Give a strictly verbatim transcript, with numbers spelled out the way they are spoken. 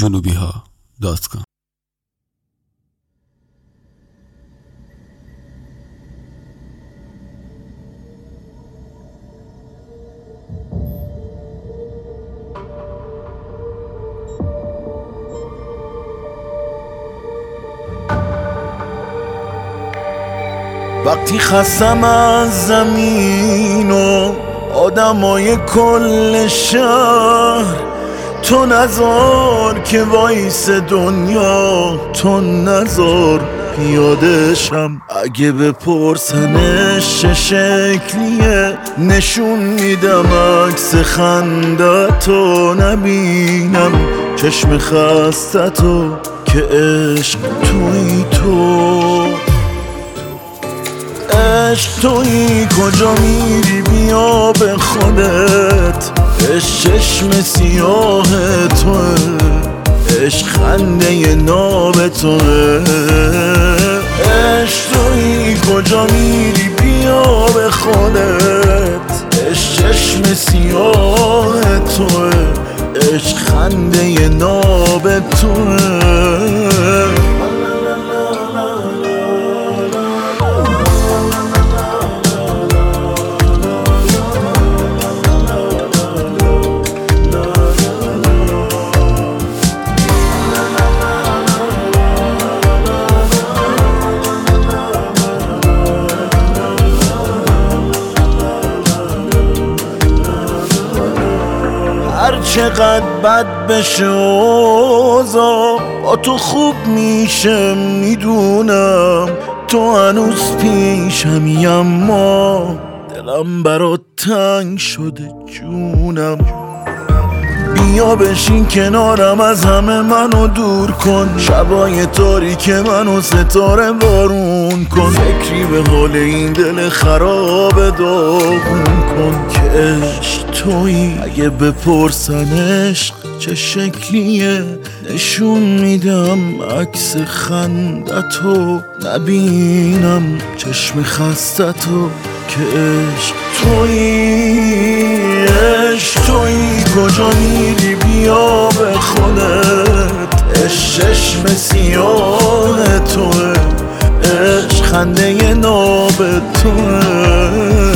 جنوبی ها دات کام. وقتی خستم از زمین و آدمای کل شهر، تو نذار که وایس دنیا، تو نذار پیادشم. اگه بپرسنش چه شکلیه، نشون میدم عکس خندتو. نبینم چشم خستتو که عشق توی تو. عشق تویی کجا میری بیا به خودت. عشق چشم سیاه توه، عشق خنده ناب توه. عشق تویی کجا میری بیا به خودت. عشق چشم سیاه توه، عشق خنده ناب توه. هر چقدر بد بشه اوضاع، با تو خوب میشه میدونم. تو هنوز پیشمی اما دلم برات تنگ شده جونم. بیا بشین کنارم، از همه منو دور کن. شبای تاریک منو ستاره بارون کن. فکری به حال این دل خراب داغون کن که عشق تویی. اگه بپرسن عشق چه شکلیه، نشون میدم عکس خندتو. نبینم چشم خستتو که عشق تویی. عشق تویی کجا میری بیا به خودت. عشق چشم سیاه توه، عشق خنده ناب توه.